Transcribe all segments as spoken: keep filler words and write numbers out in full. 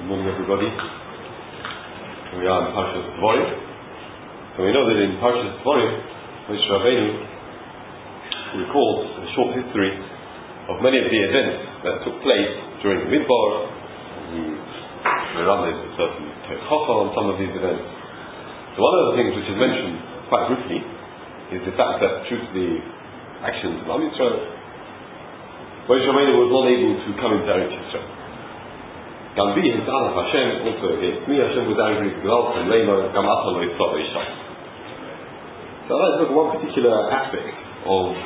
Good morning, everybody. We are in Parshas Dvorim. So we know that in Parshas Dvorim, Moshe Rabbeinu records a short history of many of the events that took place during the Midbar. He surrounded a certain Techacha on some of these events. So one of the things which is mentioned quite briefly is the fact that due to the actions of Am Yisrael, Moshe Rabbeinu was not able to come into Eretz Yisrael. Gambi his Anav Hashem also against me. Hashem was angry with Gdal and Lema Gamata Lo Yitzhak V'Yishai. So let's look at one particular aspect of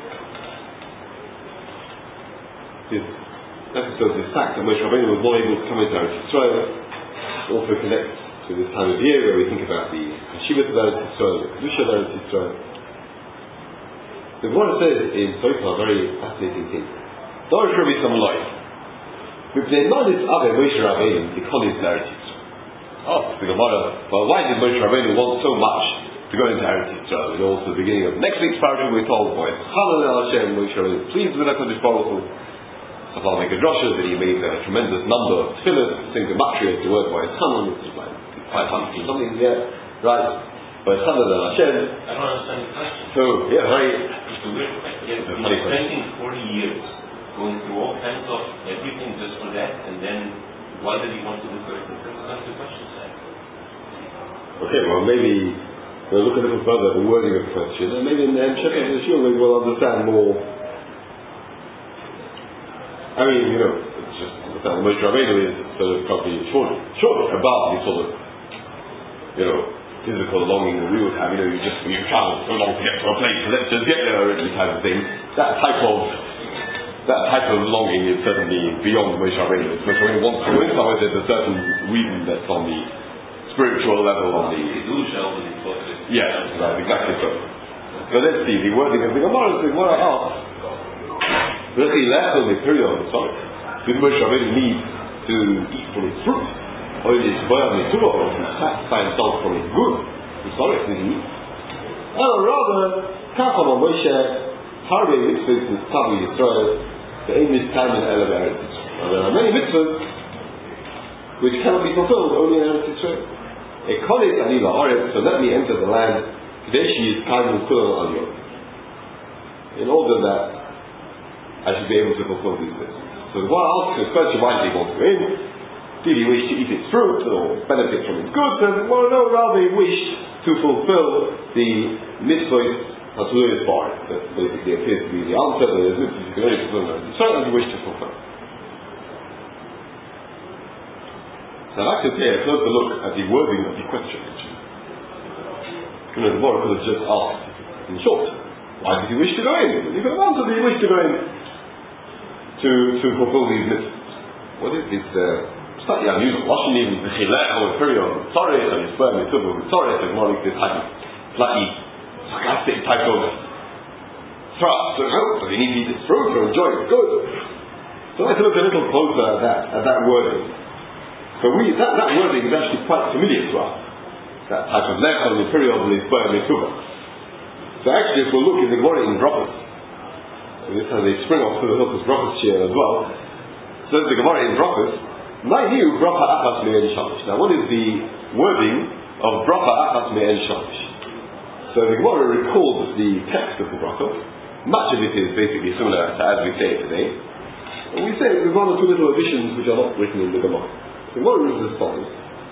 this episode, this fact that Moshe Rabbeinu was not able to come into Eretz Yisrael. Also connects to this time of year where we think about the Hashivas of Eretz Yisrael, the Kedusha of Eretz Yisrael. The Gemara says in Sotah a very fascinating thing. Dorish Rabbi Samalai. With the knowledge of Moshe Rabbeinu, the colleagues of Eretz Yisrael. Oh, the Gemara. Well, why did Moshe Rabbeinu want so much to go into Eretz Yisrael? And also the beginning of next week's parasha we're told, "Boy, Chalal Hashem, Moshe Rabbeinu, pleased with HaKadosh Baruch Hu." I'll make a drosha that he made a tremendous number of tefillahs, sing the matria, the word Boy Chalal, which is like five hundred something here, right? Boy Chalal Hashem. I don't understand the question. So, yeah, very. It's a weird question. Yes, we're spending forty years. Going through all kinds of everything just for that, and then why did he want to do it? That's the question, sir. Okay, well maybe we'll look a little further at the wording of the question, and maybe in the end, okay. the Shul maybe we'll understand more. I mean, you know, it's just understand Moshe Rabbeinu is sort of probably short, short above the sort of, you know, physical longing that we would have. You know, you just you travel so long to get to a place, so let's just get there already, type of thing. That type of That type of longing is certainly beyond Moshe Rabbeinu. Moshe Rabbeinu wants to go in somewhere. There's a certain reason that's on the spiritual level, on the yes, right, exactly so. So let's see the wording of the Gemara. The Gemara asks, did Moshe Rabbeinu need to eat from its fruit, or is it or to satisfy himself from its good? Historically, or rather, Kachama Moshe. Harvey mitzvahs in Tavu Yisrael, the aim is time in Erev Eretz Yisrael. There are many mitzvahs which cannot be fulfilled only in Eretz Yisrael. A kolet ani la'aretz, so let me enter the land, Kadeshi is kaim kulam aliyot. In order that I should be able to fulfill these mitzvahs. So the one asks the question, why did he want to go in? Did he wish to eat its fruit or benefit from its goods? And well, no, rather he wished to fulfill the mitzvahs. That's really as far. That basically appears to be the answer. That is, you can only fulfill it. Certainly you wish to fulfill. So I'd like to take a closer look at the wording of the question. You know, the Gemara could have just asked, in short, why did he wish to go in? You could have answered that he wished to go in to, to fulfill these mitzvahs. What is this? Uh, slightly unusual. Washing even the chilech or period of sorry and his sperm is filled with sorry. So more like this slightly sarcastic type of thrust. So, oh, they need to eat its fruit or enjoy it. Good. So let's look a little closer at that, at that wording. So we, that, that wording is actually quite familiar to us. That type of lech on the period of the sperm mituba. So actually, if we look in the Gemara in Brachos, so this has a spring off to the Hilchos Brachos here as well. So the Gemara in Brachos, Ma'yu bracha achas me'en shalish. Now, what is the wording of bracha achas me'en shalish? So the Gemara records the text of the brachos. Much of it is basically similar to as we say it today. And we say there's one or two little additions which are not written in the Gemara. The Gemara reads as follows.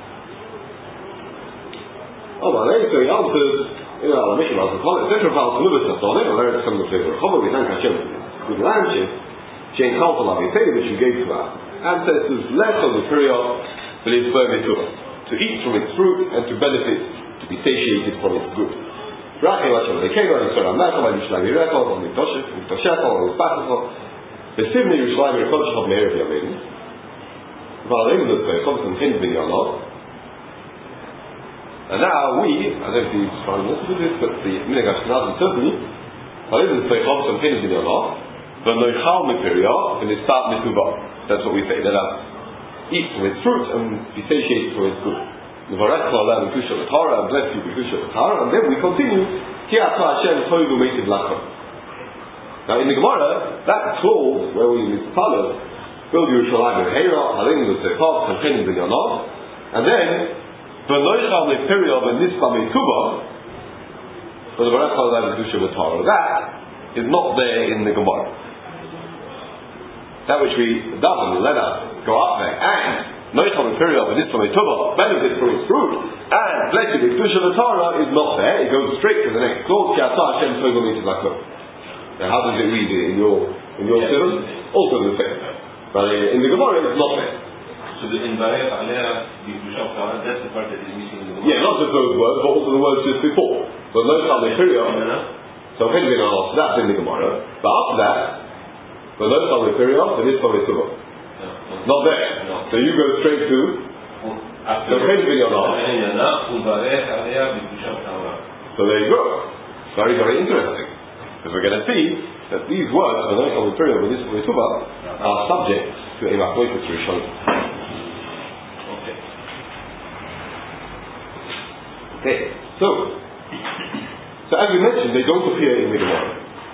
Oh, well, so he answers, you know, the mission of the college, Central Palace, Lubis, and so on, and there is some of the flavor. However, we thank Hashem for this good land, Jane Kalfalav, which you gave to our ancestors, left on the period, but it's to eat from its fruit and to benefit, to be satiated from its good. Rachel Hashem, they came on Yisrael Melcham, and Yisrael Yerechov, on Mikdoshech, Mikdoshech, on Yisbachachov, the Sivni Yisrael Yerechov of Meir of Yamin, Valim the Pechov, and Hin bin Yalov. And now we, I don't know if he's trying to do this, but the Minhag Ashkenazim certainly, Valim the Pechov, and Hin bin Yalov, the Noichal Mipiriyah, and the Start Mitubah. That's what we say, let us eat from its fruit and be satiated from its good. And bless you with and then we continue. Now in the Gemara, that clause where we follow build Yerushalayim with Heira, Halim with Zechot, Samchenim B'Yanov, and then V'noichal Mepiriov and Nispa Metuba, for the Baruch HaLai Kedusha V'Torah. That is not there in the Gemara. That which we daven, let us go up there, and Noichal Mepiriov and Nispa Metuba benefits from its fruit, and blessed with Kedusha V'Torah is not there. It goes straight to the next clause. Ki Asa Hashem Togel Mitzvah. Now, how does it read in your in your sermon? Also the same. But in the Gemara, it's not there. So the in Barech Alea, the Kedusha V'Torah, that's the part that is missing in the Gemara. Yeah, not just those words, but also the words just before. But Noichal Mepiriov. So that's in the Gemara. But after that, the Noichal Mepiriov, the Nispa Metuba. Not there. No. So you go straight to after the Chen Binyanah. So there you go. Very, very interesting. Because we're going to see that these words, the Noichal Mepiriov and Nispa Metuba, are subject to a Machlokas Rishonim. Okay. Okay. So, so as we mentioned, they don't appear in the Gemara.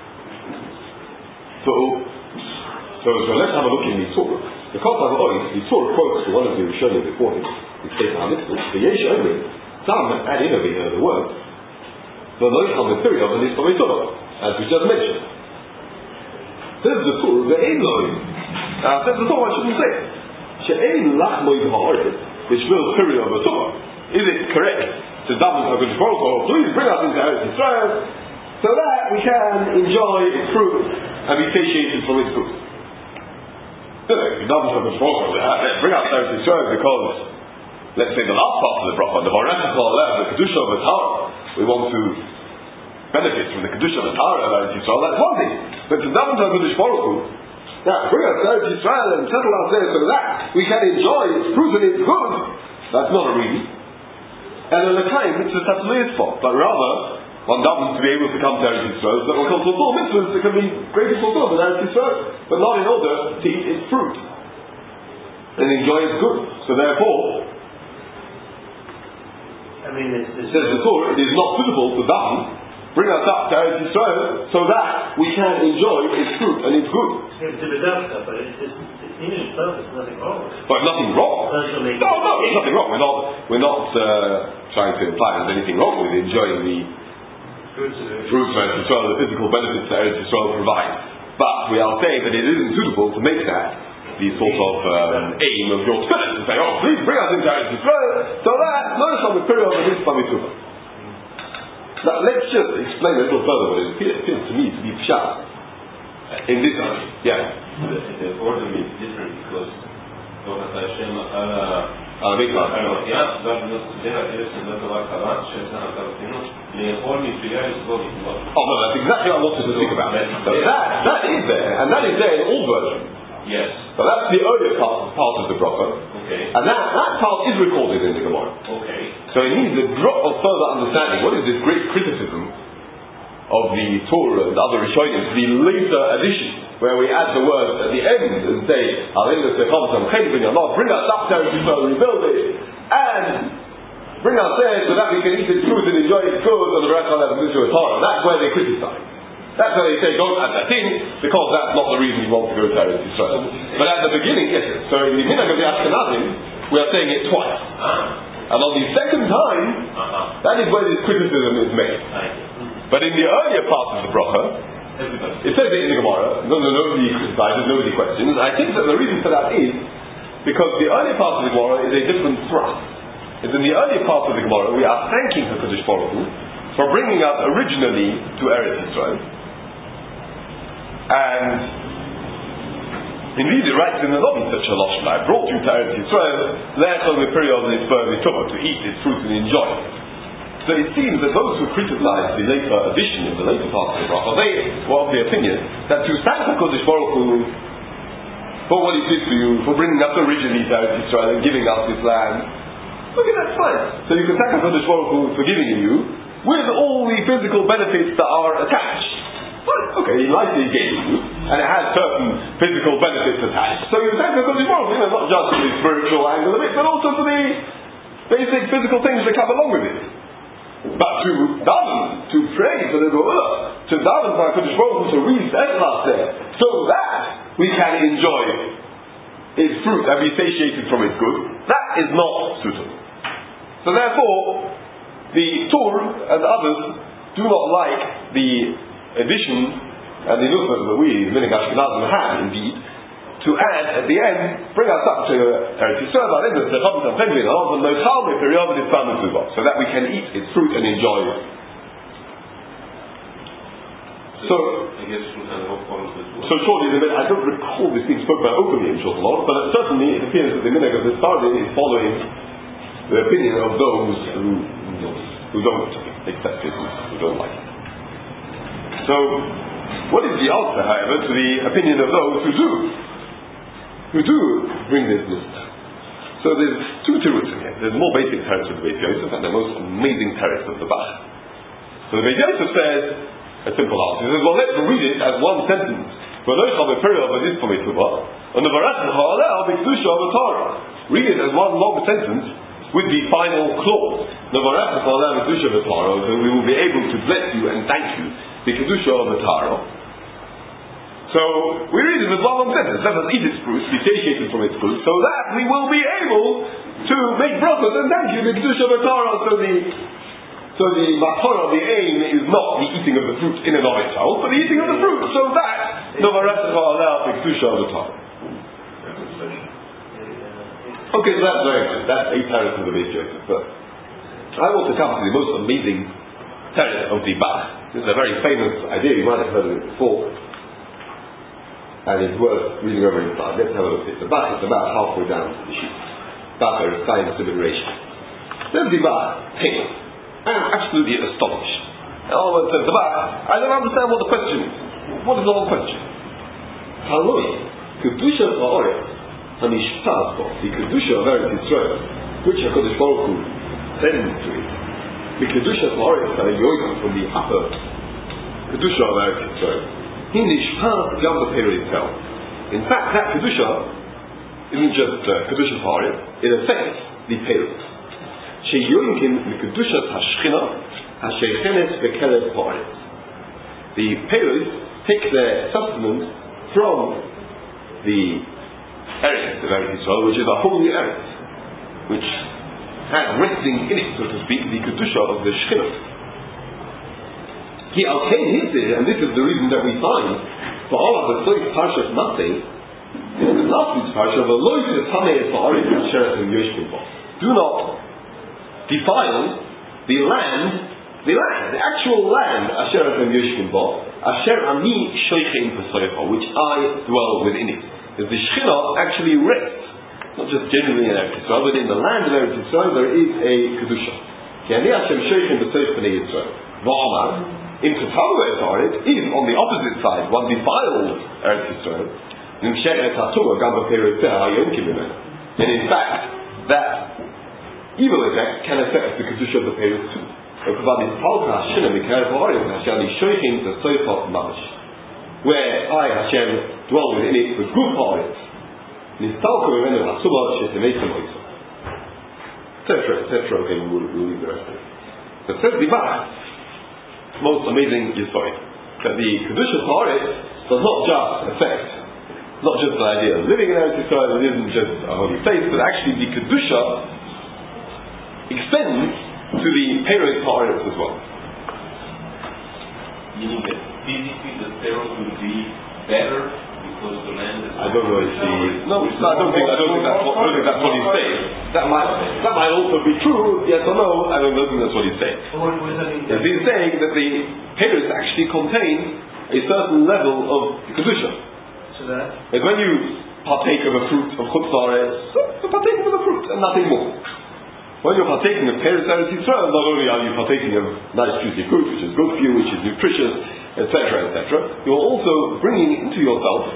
So, so, so let's have a look in the Torah. The Kosov Ois, the Torah quotes to one of the Rishonim before him, the Sefer HaMitzvot, the Yesh Omrim, some add in over here the word, the Noichal Mepiriov and Nispa Metuba, as we just mentioned. Says the Torah, the Ein Loim. Now, says the Torah, I shouldn't say it. She'ein lachmoid ha'aretz, b'shvil Piriov Metuba. Is it correct to daven to HaKadosh Baruch Hu, please bring us into Eretz Yisrael, so that we can enjoy its fruit and be satiated from its fruit? You know, if you daven to HaKadosh Baruch Hu, bring us to Eretz Yisrael because, let's say the last part of the bracha, the Barakah Kol the Kedusha of Torah, we want to benefit from the Kedusha of Torah of Eretz Yisrael, that's one thing. But to daven to HaKadosh Baruch Hu, now bring us to Eretz Yisrael and settle us there so that we can enjoy its fruit and its good, that's not a reason. And in the time, it's a tatzliyas for, but rather, one davens to be able to come to Eretz Yisrael, so that one can fulfill mitzvahs that can be greatly fulfilled in Eretz Yisrael, but not in order to eat its fruit and enjoy its good. So therefore, I mean, it's, it's says the Torah, it is not suitable to daven, bring us up to Eretz Yisrael, so that we can enjoy its fruit and its good. it's to be done, but it's, it's, in itself, there's nothing wrong with it. But nothing wrong. Personally, No, no, there's nothing wrong. We're not, we're not uh, trying to imply there's anything wrong with enjoying the fruits of it. fruits of Eretz Yisrael, the physical benefits that Eretz Yisrael provides. But we are saying that it isn't suitable to make that the sort of um, aim of your spirit, to say, oh, please bring us into Eretz Yisrael, so that notice on the period of the Nispa Metuba. Now, let's just explain a little further what it appears, appears to me to be pshat. In this, yeah. The, the order is different because Torah Hashem Ala Mikvah. Yeah, God knows today I guess in the Torah Kavan Shesana Kavatino Le'echol Mitzvah is God. Oh no, that's exactly what I wanted to think about. So that, that is there, and that is there in all versions. Yes. So that's the earlier part, part of the bracha. Okay. And that, that part is recorded in the Gemara. Okay. So it needs a drop of further understanding. What is this great criticism of the Torah and other Rishonim to the later additions, where we add the words at the end and say, bring us up to Eretz Yisrael, rebuild it, and bring us there so that we can eat its fruit and enjoy its good, and the rest of that is Torah. That's where they criticize. That's where they say, don't add that in, because that's not the reason you want to go to Eretz Yisrael. But at the beginning, yes. So in the Minhag of the Ashkenazim, we are saying it twice. And on the second time, Uh-huh. that is where this criticism is made. But in the earlier part of the bracha, it says it in the Gemara, no, no, nobody criticizes, nobody questions. I think that the reason for that is because the earlier part of the Gemara is a different thrust. It's in the earlier part of the Gemara we are thanking HaKadosh Baruch Hu for bringing us originally to Eretz Yisrael. And indeed it writes in the Navi such a lashon, I brought you to Eretz Yisrael, therefore the period of the to eat its fruit and enjoy it. So it seems that those who criticize the later addition in the later part of the bracha, they were of the opinion that to thank HaKadosh Baruch Hu for what He did for you, for bringing us originally to Eretz Yisrael and giving us this land, okay, that's fine. So you can thank HaKadosh Baruch Hu for giving you with all the physical benefits that are attached. Fine, okay, He likely gave you, and it has certain physical benefits attached. So you thank HaKadosh Baruch Hu, not just for the spiritual angle of it, but also for the basic physical things that come along with it. But to daven, to pray for the Geula, to daven for HaKadosh Baruch Hu to resettle us there, so that we can enjoy its fruit and be satiated from its good, that is not suitable. So therefore, the Tur and others do not like the addition and the movement that we, the Minhag Ashkenazim, have indeed, to add at the end, bring us up to Eretz Yisrael, so that we can eat its fruit and enjoy it. So, so surely, the, I don't recall this being spoken about openly in Shulchan Aruch, but certainly it appears that the Minhag of the Sephardim is following the opinion of those who, who don't accept it, who don't like it. So, what is the answer, however, to the opinion of those who do? Who do bring this list? So there's two teruts in here. There's more basic teruts of the Beis Yosef and the most amazing teruts of the Bach. So the Beis Yosef says a simple answer. He says, well, let's read it as one sentence. Read it as one long sentence with the final clause. So we will be able to bless you and thank you. The Kedusha of the Taro. So we read it with one long sentence. Let us eat its fruit, be satiated from its fruit, so that we will be able to make brachos and thank you, the Kedusha of the Taro. So the so the Matorah, the aim is not the eating of the fruit in and of itself, but the eating of the fruit, so that Novaretzach allow the Kedusha of the Taro. Okay, so that's very nice. That's a teretz of the Beis Yosef. But I want to come to the most amazing teretz of the Bach. This is a very famous idea. You might have heard of it before. And it's worth reading over inside. Let's have a look at it. The Bach is about halfway down to the sheet. Bach is science liberation. Then the Bach pale and absolutely astonished. And all of a sudden, the Bach, I don't understand what the question is. What is the whole question? Haloi, Kedusha Ha'oretz, Hanishpaz Bo, the Kedusha of Eretz Yisrael, which HaKadosh Baruch Hu sends to it. The Kedusha Ha'oretz, and Yoicham from the upper Kedusha of Eretz Yisrael. He nishpaz gam b'peir itself. In fact, that Kedusha isn't just uh, Kedusha Ha'oretz, it affects the Peirut. Sheyoinkin the Kedusha Hashchina Hasheichenes v'kelev Ha'oretz. The Peirut take their sustenance from the Eretz of Eretz Yisrael, which is a holy Eretz, which has resting in it, so to speak, the Kedusha of the Shechinah. He okay hit and this is the reason that we find for all of the Tzoyf Parshas Masei, in the last week's Parsha, the Lo Yitzameh Ha'aretz Asher Atem Yoshvim Bo. Do not defile the land, the land, the actual land Asher Atem Yoshvim Bo, Asher Ani Shoichem B'Soicha, which I dwell within it. Because the Shechinah actually rests, not just generally in Eretz Yisrael, but in the land of Eretz Yisrael there is a Kedusha. Ki Ani Hashem Shoichem B'Soich B'nei Yisrael. V'Amar, in Ketaru Eretz, if on the opposite side one defiles Eretz Yisrael, then in fact that evil effect can affect the Kedusha of the Peirut too. Where I, Hashem, dwell within it with good Ha'aretz, etc., et cetera. Okay, we'll, we'll leave the rest of it. But says the Bach, most amazing Yesod, that the Kedusha Ha'aretz does not just affect, not just the idea of living in Eretz Yisrael, it isn't just a holy place, but actually the Kedusha extends to the Peirut Ha'aretz as well. Meaning that physically the Peirut will be better because the land is... I don't know if he... No, no, I don't think, I don't think that's what, I don't think that's what he's saying. That might, that might also be true, yes or no, I don't think that's what he's saying. Yes, he's saying that the Peirut actually contain a certain level of Kedusha. So that? As when you partake of a fruit of Chutz La'aretz, you're partaking of a fruit and nothing more. When you're partaking of Peirut Eretz Yisrael, not only are you partaking of nice juicy fruit, which is good for you, which is nutritious, et cetera, et cetera, you're also bringing into yourself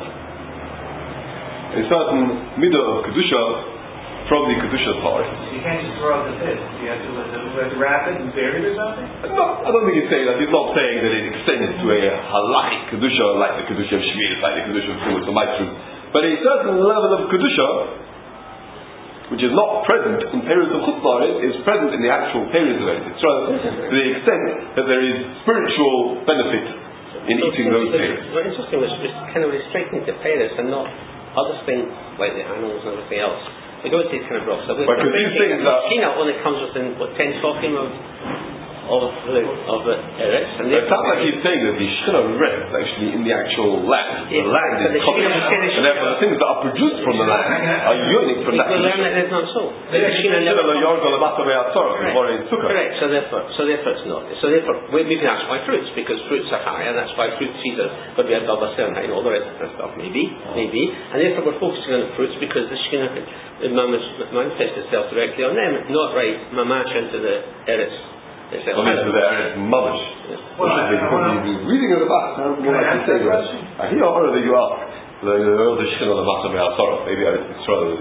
a certain midah of Kedusha from the Kedusha Ha'aretz. You can't just throw out the fish. You have to, you have to wrap it and bury it or something? No, I don't think he's saying that. He's not saying that it extends to a halachic Kedusha like the Kedusha of Shmir, like the Kedusha of Chumash or Maitru, but a certain level of Kedusha which is not present in Peirut of Chutz La'aretz, is present in the actual Peirut of Eretz Yisrael, to the extent that there is spiritual benefit in so eating those Peiruts. Very interesting, it's kind of restricting to Peirut and not other things like the animals and everything else. We don't see this kind of broth. So we're Because these things are... Shechina only comes within, what, ten talking of of the, of the Eretz. And it sounds like he's saying that the Shechina rests actually in the actual land. Yeah, the land is covered. And therefore the things that are produced from the land are yearning from that. We learn that it's not so. The Shechina never... Correct, Correct. so therefore so therefore it's not. So therefore we, we can ask why fruits, because fruits are high, and that's why fruit trees are going to be a double seven high and all the rest of that stuff. Maybe, maybe. And therefore we're focusing on the fruits because the Shechina manifests itself directly on them, not right mamash into the Eretz. Well, this is there, it's mamish. Well, reading of the Bach sounds more like you say, I hear horror that you ask. The Shechina on the Matzah Me'atzorah. Maybe I it's rather...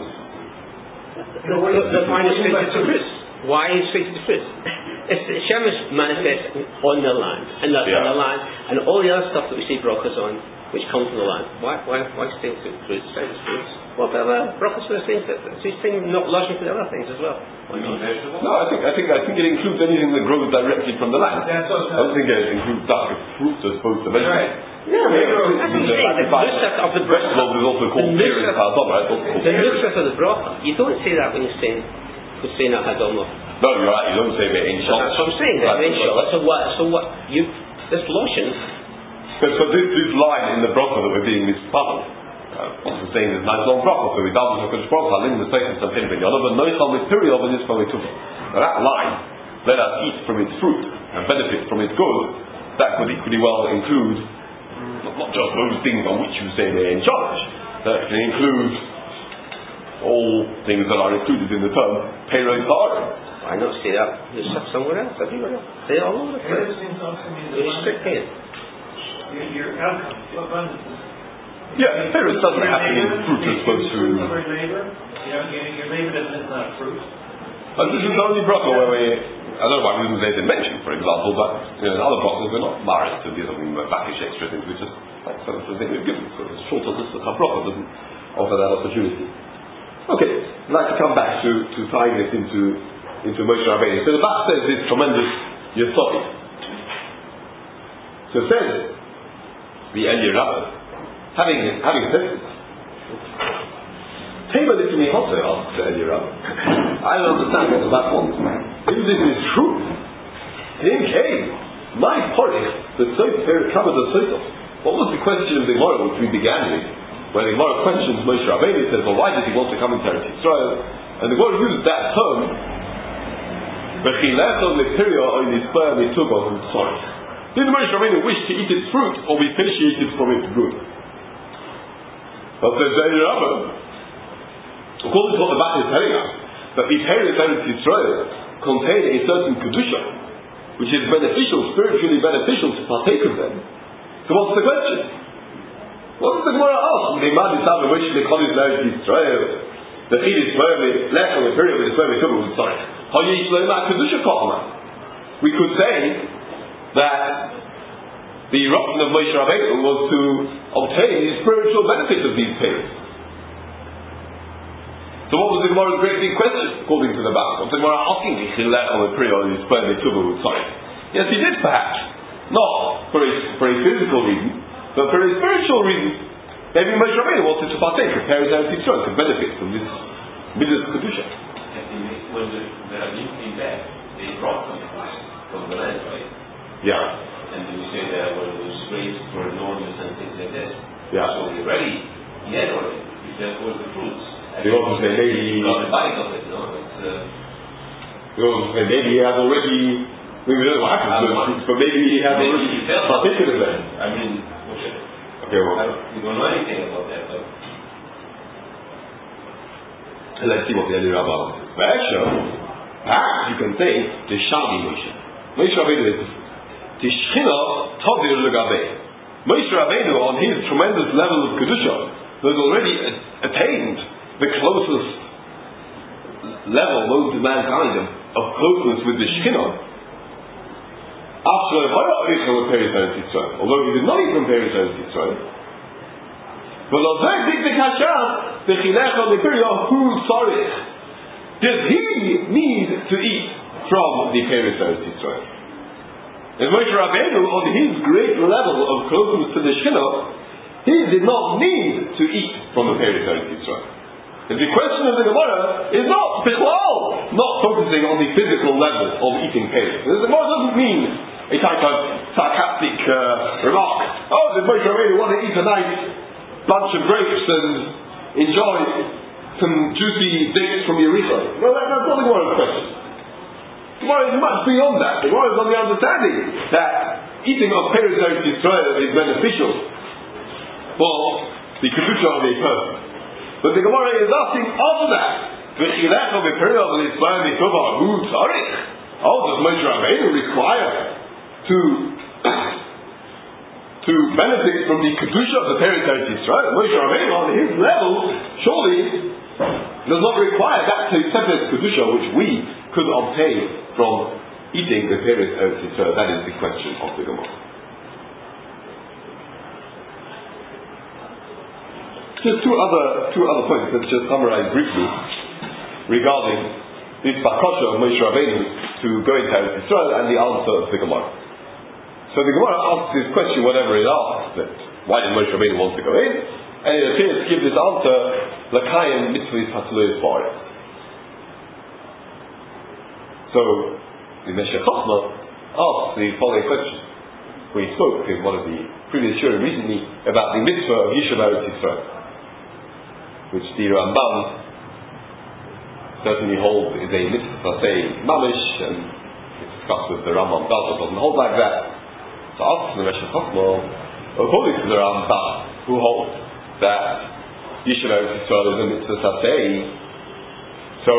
The why is restricted to fruits? Why is restricted to fruits? It's the Shemesh manifests on the land, and the, yeah. on the land, and all the other stuff that we see brachas on, which comes from the land. Why, why, why stay to fruits? Stay to fruits. Whatever brachas for the things that these things not lodging for the other things as well. Why not? No, I think I think I think it includes anything that grows directly from the land. Yeah, so I don't think it includes dark fruits as opposed to vegetables. Right. Yeah, that's what I'm saying. The nusach of the bracha. Vegetables is also called peris hadom, right? The nusach of the bracha. You don't say that when you're saying kusena hadomah. No, you're right. You don't say it in shot. That's what I'm saying. Right. In shot. So what? So what? You this lotion. But so this this line in the bracha that we're being misspelled. What we're saying is nice long bracha. So we daven to Hakadosh Baruch Hu, halim l'seichem samchin v'yonah, but noichal mitpiriol v'nispal mituvah. Now that line, let us eat from its fruit and benefit from its good, that could equally well include not, not just those things on which you say they're in charge. That can include all things that are included in the term peirot ha'aretz. Why not say that? There's stuff somewhere else, everywhere else. They're all over the place. They're restricting it. Your outcome, what abundance. Yeah, peirot doesn't have to mean fruit as opposed to... Your labor, you know, your labor doesn't is not fruit. And this is the only bracha where we... I don't know why we didn't say it mentioned, for example, but you know, in other brachas we're not married to do something about backish extra things, we just... That's the thing we've given. So it's short of this, the bracha doesn't offer that opportunity. Okay, I'd like to come back to, to tying this into, into Moshe Rabbeinu. So the Bach says this tremendous yesod. So it says, the Eliyah Rabbah, having, having said this, Tema litini hotter, asks the Eliyah Rabbah. I don't understand what the Bach wants. If this is true, in case, my porich, the Sof covers the Sof. What was the question of the Gemara which we began with? Where the Gemara questions Moshe Rabbeinu, says, well, why did he want to come into Eretz Yisrael? And the Gemara used that term, did Moshe Rabbeinu wish to eat its fruit or be satiated from its good? But says the Eliyah Rabbah, according to what the Bach is telling us, that the Peretz Eretz Yisrael contain a certain kedusha, which is beneficial, spiritually beneficial to partake of them. So what's the question? What does the Gemara ask? The Imad is having wish to call it Eretz Yisrael. The Chid is firmly left on the period with the firmly covered with sorry. How you Yisrael ma kedusha kochma? We could say that the eruption of Moshe Rabbeinu was to obtain the spiritual benefit of these periods. So what was the Gemara's great big question, according to the Bach? Was the Gemara asking the Chilek on the period of his firmly covered with sorry? Yes, he did perhaps. Not for a, for a physical reason, but for a spiritual reason. Maybe Moshe Rabbeinu wanted to partake of Peretz Eretz Yisrael to benefit from this Midas Kedusha. When the, the Rabbim came back, they brought some from the land, right? Yeah. And then we say that when it was raised for enormous and things like this. Yeah. So already, he had already, he said all the fruits. They also say maybe... He got the bite of it, no? It's, uh, they also say maybe he has already... We don't know what happens to the fruits, but maybe he has maybe already he felt partaken of them. I mean, okay. Okay, well... I don't, we don't know anything about that, but... Let's see what the Eliyah Rabbah answers. Perhaps you can say the Shami Moshe. Moshe Rabbeinu is the Shechina Tadir Legabeh. Moshe Rabbeinu, on his tremendous level of Kedusha, has already attained the closest level known to mankind of, of closeness with the Shechina. After although he did not eat from Peretz Eretz Yisrael, but although he did the Chilech on the period of who Sarich, does he need to eat from the Peretz Eretz Yisrael? And Moshe Rabbeinu, on his great level of closeness to the Shechina, he did not need to eat from the Peretz Eretz Yisrael. The question of the Gemara is not Bichlal, not focusing on the physical level of eating Peretz. The Gemara doesn't mean a type of sarcastic uh, remark. Oh, does Moshe Rabbeinu want to eat a nice bunch of grapes and enjoy some juicy dates from Yericho? No, that, that's not the Gemara's question. The Gemara is much beyond that. The Gemara is on the understanding that eating of Peretz Eretz Yisrael is beneficial for the kedusha of a person. But the Gemara is asking after that, V'chilecha b'peril v'litzvayim v'tova hu tzarich. Oh, does Moshe Rabbeinu require to to benefit from the kedusha of the Peretz Eretz Yisrael? Moshe Rabbeinu on his level surely does not require that separate kedusha which we could obtain from eating the Peretz Eretz Yisrael. That is the question of the Gemara. Just two other two other points. Let's just summarize briefly regarding this bakasha of Moshe Rabbeinu to go into Eretz Yisrael and the answer of the Gemara. So the Gemara asks this question, whatever it asks, that why did Moshe Rabbeinu want to go in? And it appears to give this answer, L'kayim mitzvahs hatluos ba'aretz. So the Meshech Chochma asks the following question. We spoke in one of the previous shurim recently about the mitzvah of Yishuv Eretz Yisrael, which the Rambam certainly holds is a mitzvah, say, mamish, and it's discussed with the Rambam does or doesn't hold like that. So asks the Meshech Chochma, according to the Rambam, who holds that Yishuv Eretz Yisrael is a mitzvah sasei, so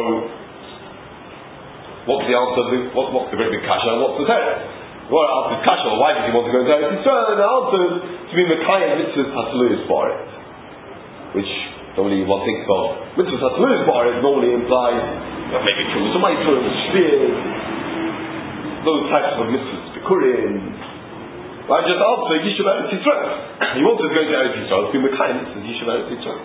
what's the answer? What, what's the great big kasha and what's the teretz? Well, after kasha, why does he want to go into Eretz Yisrael? And the answer is to be mekayim mitzvahs hatluos ba'aretz, which normally one thinks of mitzvahs hatluos ba'aretz normally implies uh, maybe kill some items, spears, those types of mitzvahs, bikurim. I just answer Yishuv Eretz Yisrael. He wanted to go into Eretz Yisrael to be mekayim mitzvahs Yishuv Eretz Yisrael.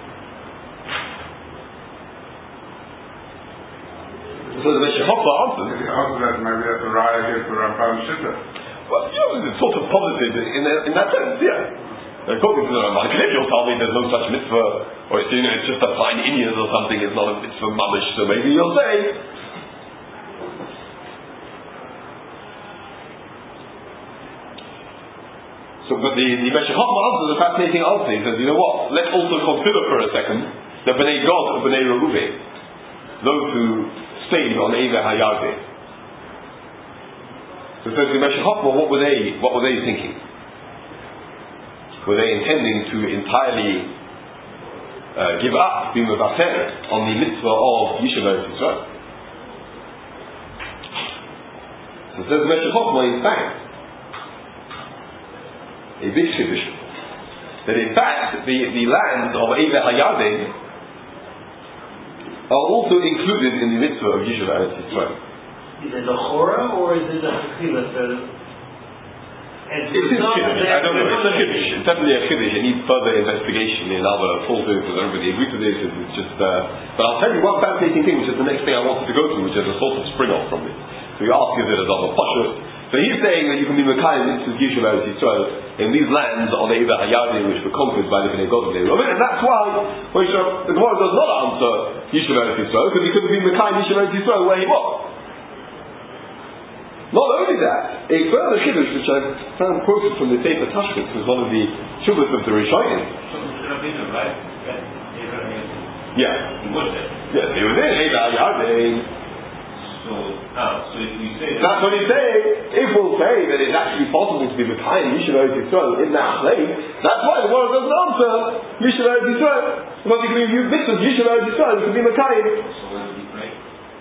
So the Meshech Chochma answers. He answers that maybe that's a raya here for Rambam Shitta. Well, you know, it's sort of positive in, in that sense, yeah. According to the Rambam, if you'll tell me there's no such mitzvah, or it's, you know, it's just a fine Indians or something, it's not a mitzvah mamish, so maybe you'll say. So, but the, the Meshech Chochma answers a fascinating answer. He says, you know what, let's also consider for a second the Bnei Gad and Bnei Reuven, those who stayed on Eiveh HaYardin. So says the Meshech Chochma, what were they what were they thinking? Were they intending to entirely uh, give up being mevater on the mitzvah of Yishuv Eretz Yisrael? So says the Meshech Chochma, in fact, a big chiddush, that in fact the, the land of Eiveh HaYardin are also included in the mitzvah of Yishuv Eretz Yisrael. Is it a chora or is it a chila? It is a chiddush. I don't know. It's a chiddush. It's definitely a chiddush. It needs further investigation in other sources. I don't really agree to this. It's just. Uh, but I'll tell you one fascinating thing, which is the next thing I wanted to go to, which is a sort of spring off from this. So you ask, is it as of a pashut? So he's saying that you can be mekayim mitzvahs Yishuv Eretz Yisrael in these lands on Eiveh HaYardin which were conquered by the Bnei Gad and Bnei Reuven, and that's why Moshe, the Gemara does not answer Yishuv Eretz Yisrael, because he couldn't be mekayim Yishuv Eretz Yisrael where he was. Not only that, a further chiddush which I found quoted from the Sefer Tashbetz was one of the shuvas of the Rishonim. Right? Yeah. He was there. Yes, he was in Eiveh HaYardin. So, ah, so if we say that, that's what he's saying. If we'll say that it's actually possible to be mekayim Yishuv Eretz Yisrael in that place, that's why the world doesn't answer Yishuv Eretz Yisrael. Because you can be mitzvahs Yishuv Eretz Yisrael, you can be mekayim. so when we pray.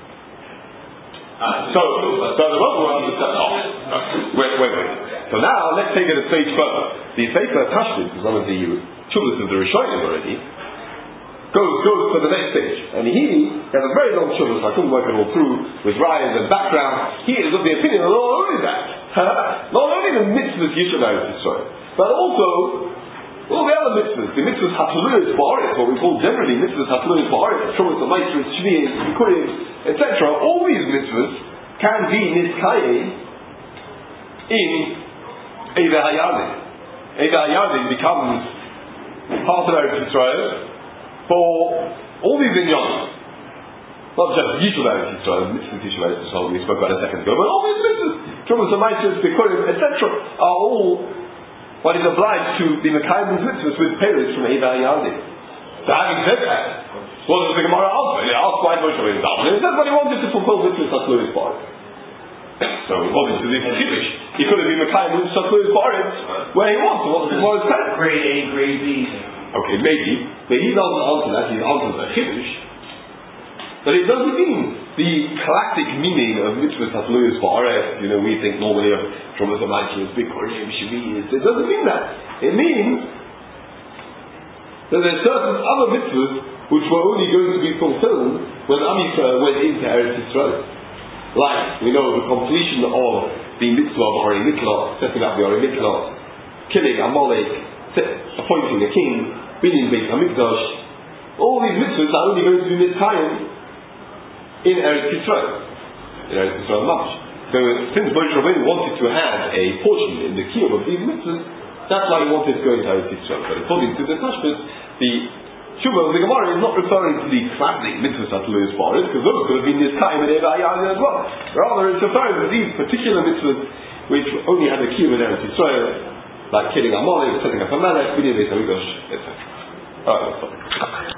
Ah, So, so the world will understand. Oh, wait, wait, wait. So now let's take it a stage further. The Sefer Tashbetz is one of the chuvas of the Rishonim already. Goes, goes to the next stage. And he has a very long shuvah, so I couldn't work it all through, with rayas and background. He is of the opinion that not only that, not only the mitzvahs Yishuv Eretz Yisrael, but also all the other mitzvahs, the mitzvahs hatluos ba'aretz, what we call generally mitzvahs hatluos ba'aretz, shumas, ma'asros, shviyim, bikurim, et cetera. All these mitzvahs can be niskayim in Eiveh HaYardin. Eiveh HaYardin becomes part of Eretz Yisrael for all these inyanim, not just Yishuv Eretz Yisrael, Mitzvah Yishuv Eretz Yisrael we spoke about a second ago, but all these mitzvahs, Trumas and Maasros, Bikurim, et cetera, are all one is obliged to be Mekayim these mitzvahs with parents from Eva Yadi. So having said that, what does the Gemara ask? He asked why Moshe Rabbeinu davened. He said when he wanted to fulfill mitzvahs Hatluis Baritz. So it wasn't to the Chiddush. He could have been Mekayim mitzvahs Hatluis Baritz where he wants. So what the Gemara said? Grade A, grade B. Okay, maybe, but he doesn't answer that. He answers a Chiddush. But it doesn't mean the classic meaning of mitzvahs Hatluis Baritz. You know, we think normally of Trumas and Maasros, Bikurim, Shvi'is. It doesn't mean that. It means that there are certain other mitzvahs which were only going to be fulfilled when Am Yisrael went into Eretz Yisrael. Like, we know the completion of the mitzvah of Ari Miklat, setting up the Ari Miklat, killing Amalek, appointing a king, building Beit HaMikdash. All these mitzvahs are only going to be mitzvahs in Eretz Yisrael. In Eretz Yisrael much. So since Moshe Rabbeinu wanted to have a portion in the kiyum of these mitzvahs, that's why he wanted to go into Eretz Yisrael. But according to the Tashbis, the Shuvah of the Gemara is not referring to the classic mitzvahs Hatluis Baritz, because those could have been this time in Eva Yadi as well. Rather, it's referring to these particular mitzvahs which only had a kiyum in Eretz Yisrael, like killing Amalek, setting up a melech, building Beit HaMikdash, et cetera. Alright, let's stop.